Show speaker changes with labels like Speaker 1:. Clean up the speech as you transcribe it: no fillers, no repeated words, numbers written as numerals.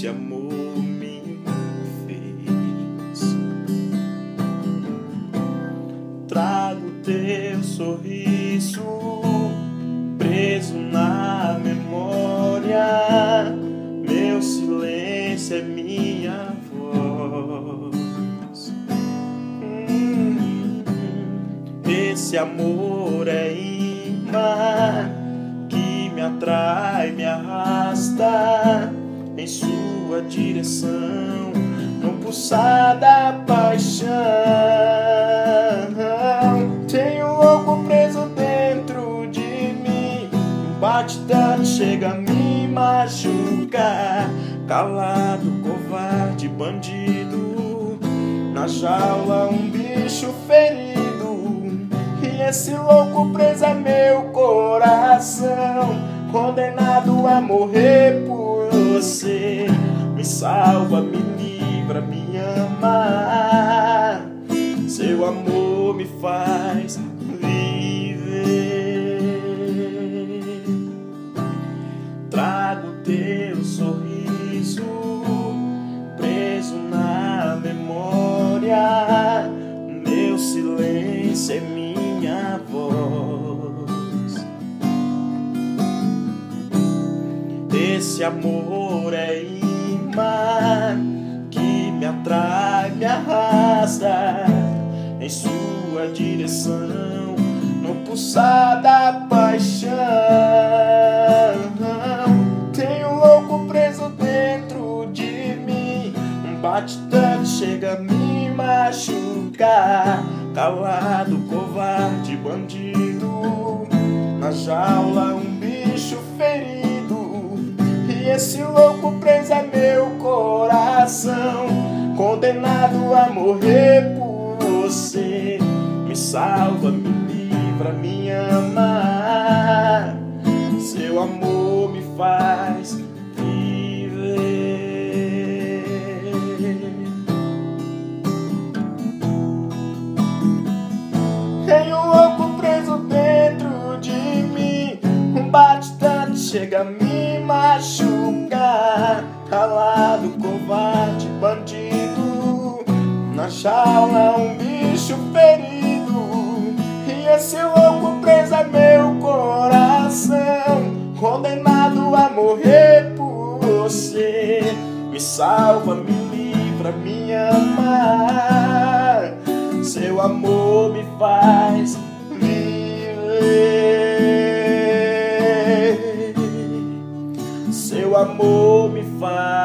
Speaker 1: esse amor me fez. Trago teu sorriso preso na memória, meu silêncio é minha voz. Esse amor é imã que me atrai, me arrasta em sua direção, no pulsar da paixão. Tenho um louco preso dentro de mim, bate tanto, chega a me machucar. Calado, covarde, bandido, na jaula um bicho ferido. E esse louco preso é meu coração, condenado a morrer por você. Me salva, me livra, me ama, seu amor me faz viver. Trago teu sorriso preso na memória, meu silêncio é minha voz. Esse amor é imã que me atrai, me arrasta em sua direção, no pulsar da paixão. Tenho um louco preso dentro de mim, bate tanto, chega a me machucar. Calado, covarde, bandido, na jaula um bicho ferido. E esse louco preso é meu coração, condenado a morrer por você. Me salva, me livra, me ama, seu amor me faz viver. Tenho um louco preso dentro de mim, bate tanto, chega a me machucar. Calado, covarde, bandido, na jaula um bicho ferido. E esse louco preso é meu coração, condenado a morrer por você. Me salva, me livra, me ama, seu amor me faz viver. Seu amor me faz